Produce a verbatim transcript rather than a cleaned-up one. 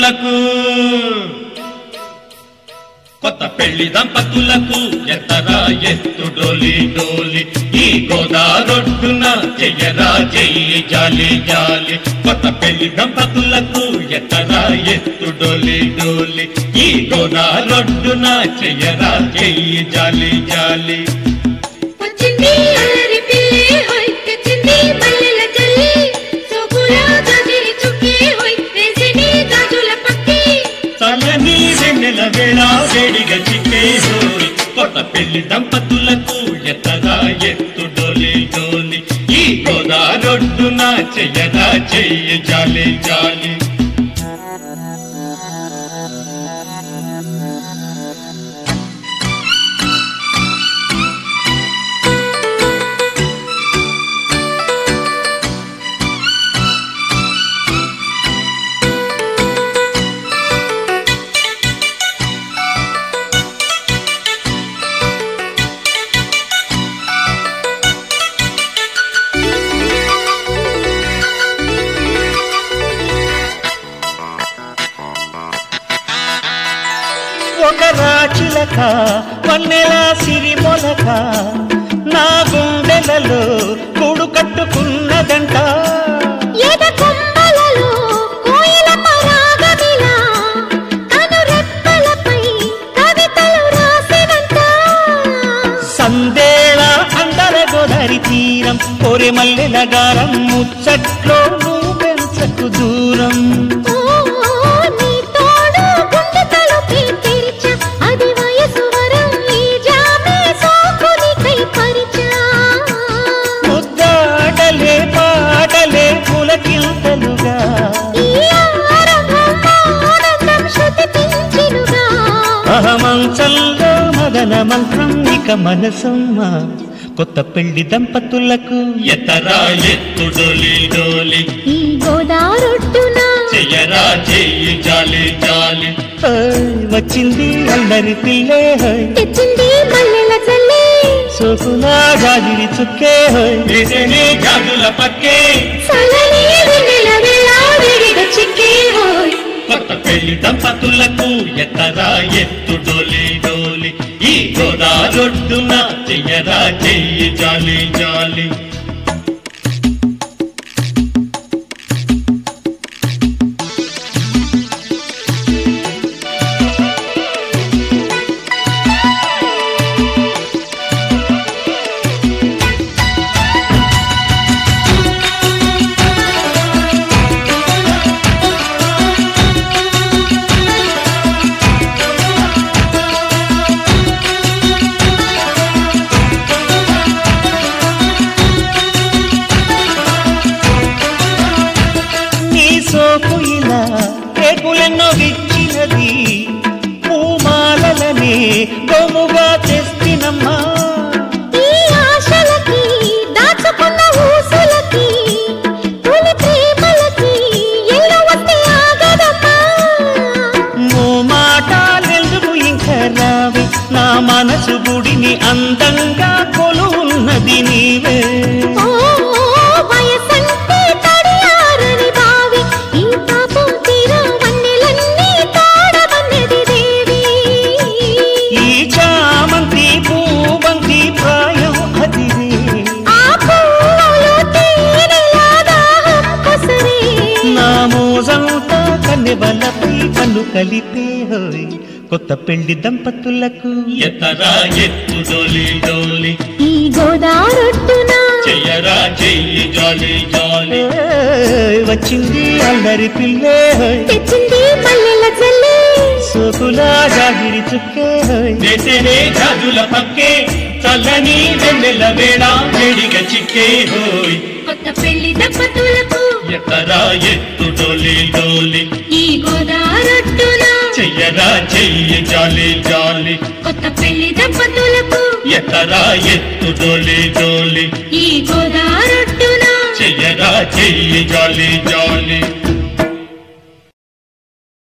దంపతులకు కొత్త పెళ్లి దంపతులకు ఎత్తరా ఎత్తు డోలి డోలి ఈ గోదారొడ్డున చెయ్యరా చెయ్యి జాలి జాలి కొత్త పెళ్లి దంపతులకు ఎత్తరా ఎత్తు డోలి డోలి ఈ గోదారొడ్డున చెయ్యరా చెయ్యి జాలి జాలి వచ్చింది అల్లరి పిల్లి హోయ్ తెచ్చింది మల్లెల జల్లి సోకులా జాజిరి చుక్కి హోయ్ వేసిని గాజుల పక్కి చల్లని వెన్నెల వేళ వేడిగా చిక్కే హోయ్ కొత్త పెళ్లి దంపతులకు ఎత్తరా ఎత్తు డోలి డోలి ఈ గోదారొడ్డున చెయ్యరా చెయ్యి జాలి జాలి ఒక రాచిలక వన్నెల సిరి మొలక నా గుండెలలో కూడు కట్టుకున్నదంట ఎద కొంబలలో కోయిల పరాగమిలా కను రెప్పలపై కవితలు రాసినంత సందేళ అందర గోదారి తీరం కోరె మల్లెల గారం ముచ్చట్లో నువ్వు పెంచకు దూరం ముద్దాడలే పాడలే పులకింతలుగా అహమంచంలో మదన మంత్రం ఇక మనసమ్మ కొత్త పెళ్లి దంపతులకు ఎత్తరా ఎత్తు డోలి డోలి ఈ గోదారొడ్డున చెయ్యరా చెయ్యి జాలి జాలి వచ్చింది అల్లరి పిల్లే హోయ్ తెచ్చింది మల్లెల జల్లి సోకులా గాజిరి చుక్కే హోయ్ వేసిని గాజుల పక్కే చల్లని వెన్నెల వేళ వేడిగా చిక్కి హోయ్ కొత్త పెళ్లి దంపతులకు ఎత్తరా ఎత్తు డోలి డోలి ఈ గోదారొడ్డున చెయ్యరా చెయ్యి జాలి జాలి సోకు ఇలా రేకులెన్నో విచ్చినది పూమాలనే గోముగా తెస్తినమ్మా ఈ ఆశలకి దాచుకున్న ఊసులకి తొలి ప్రేమలకి ఎల్లు వస్తే ఆగదమ్మా మో మాటలెందుకు ఇంకా రావే నా మనసు గుడిని అందంగా కొలువున్నది నీవే కన్నెవలపై కన్ను కలిపే హోయ్ కొత్త పెళ్లి దంపతులకు ఎత్తరా ఎత్తు డోలి డోలి ఈ గోదారొడ్డున చెయ్యరా చెయ్యి జాలి జాలి వచ్చింది అల్లరి పిల్లే హోయ్ తెచ్చింది మల్లెల జల్లి సోకులా జాగిరి చుక్కే హోయ్ వేసిని గాజుల పక్కే చల్లని వెన్నెల వేళ వేడిగా చిక్కే హోయ్ కొత్త పెళ్లి దంపతులకు ఎత్తరా ఎత్తు డోలి డోలి ఈ గోదారొడ్డున చెయ్యరా చెయ్యి జాలి జాలి కొత్త పెళ్లి దంపతులకు ఎత్తరా ఎత్తు డోలి డోలి ఈ గోదారొడ్డున చెయ్యరా చెయ్యి జాలి జాలి